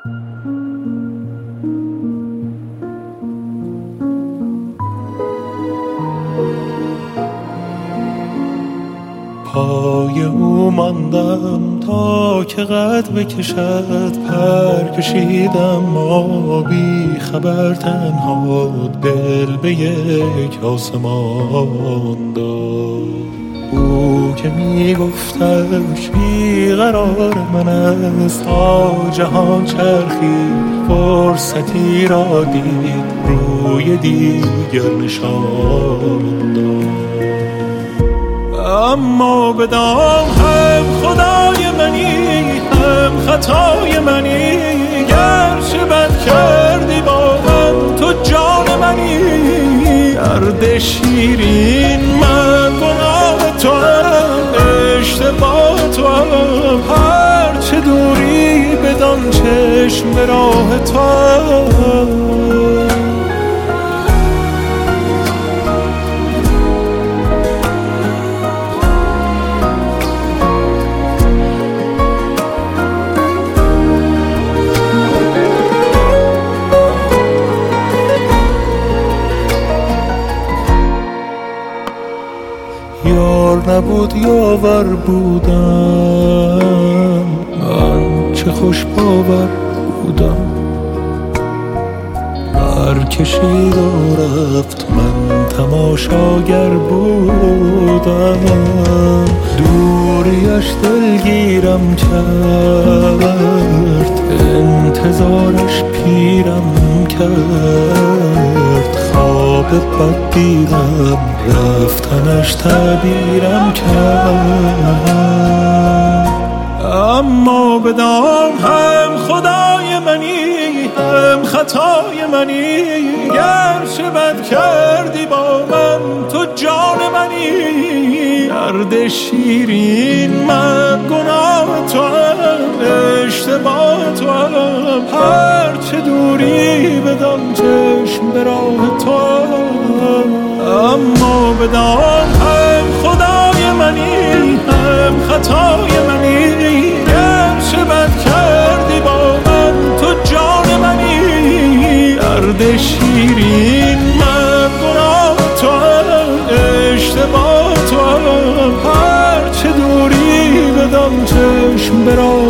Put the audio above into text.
پای او ماندم تا که قد بکشد، پر کشیدم ما بی خبر تنها، دل به یک آسمان داد. او که می گفتش بیقرار من است، تا جهان چرخید فرصتی را دید، روی دیگر نشان داد. اما بدان هم خدای منی هم خطای منی، گرچه بد کردی با من تو جان منی. درد شیرین من گناه تو هم، اشتباه تو هم، هرچه دوری بدان چشم به راه تو هم. یار نبود یاور بودم، من چه خوش باور بودم. هر کشید و رفت من تماشاگر بودم، دوریش دلگیرم کرد، انتظارش پیرم کرد. خواب بد دیدم رفتنش تعبیرم کرد. اما بدان هم خدای منی هم خطای منی، گرچه بد کردی با من تو جان منی. درد شیرین من گناه تو هم، اشتباه تو هم، هرچه دوری بدان چشم به راه تو هم. اما بدان هم خدای منی هم خطای منی، گرچه بد کردی با من تو جان منی. درد شیرین من گناه تو هم، اشتباه تو هم، هرچه دوری بدان چشم به راه